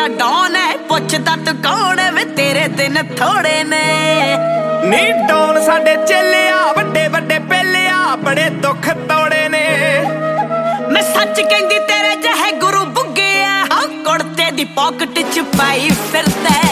Don ਹੈ ਪੁੱਛਦਾ ਤੂੰ ਕੌਣ ਵੇ ਤੇਰੇ ਦਿਨ ਥੋੜੇ ਨੇ ਨੀ ਡੌਨ ਸਾਡੇ ਚੇਲਿਆ ਵੱਡੇ ਵੱਡੇ ਪਹਿਲਿਆ ਬੜੇ ਦੁੱਖ ਤੋੜੇ ਨੇ ਮੈਂ ਸੱਚ ਕਹਿੰਦੀ ਤੇਰੇ ਜਿਹੇ ਗੁਰੂ ਬੁੱਗੇ ਆ ਕੁੜਤੇ ਦੀ ਪਾਕਟ ਚ ਪਾਈ ਫਿਰਦਾ